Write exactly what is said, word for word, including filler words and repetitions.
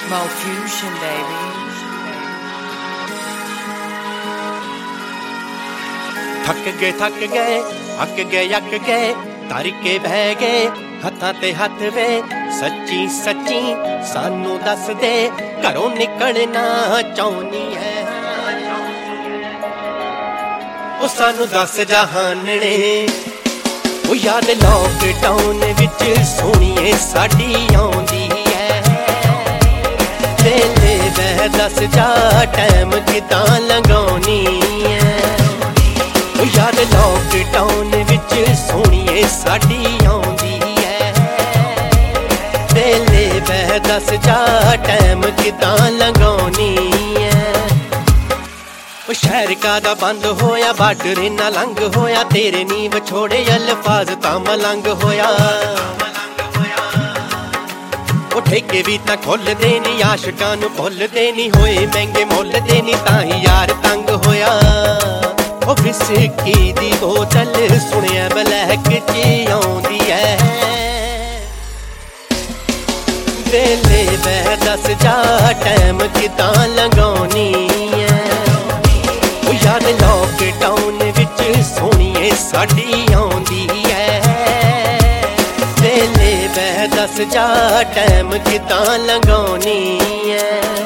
Mo Fusion, baby. थक गए थक गए हक गए यक गए तर के बह गए हत्थां ते हत्थ वे सच्ची सच्ची सानू दस दे घरों निकलना चाहुनी है ओ सानू दस जहानने ओ याद लॉकडाउन विच सोहणीए साडी आउंदी है वेले बह दस जा टाइम किदां लंघाउणी है याद लॉकडाउन विच सोहणीए साडी आउंदी है वेले बह दस जा टाइम किदां लंघाउणी है ओ शहर कादा बंद होया बार्डर इन्ना लंघ होया तेरे नी विछोड़े अल्फाज तां मलंग होया ओ ठेके भी तां खुलदे नी आशिकां नूं भुलदे नी होए महंगे मुल्लदे नी तां ही यार तंग होया ओ विस्की दी बोतल सुनिया ब्लैक च आउंदी है वेले बह दस जा टाइम किदां लंघाउणी है ओ याद लॉकडाउन विच सोहणीए साडी आउंदी है वेले बह दस जा टाइम किदां लंघाउणी है।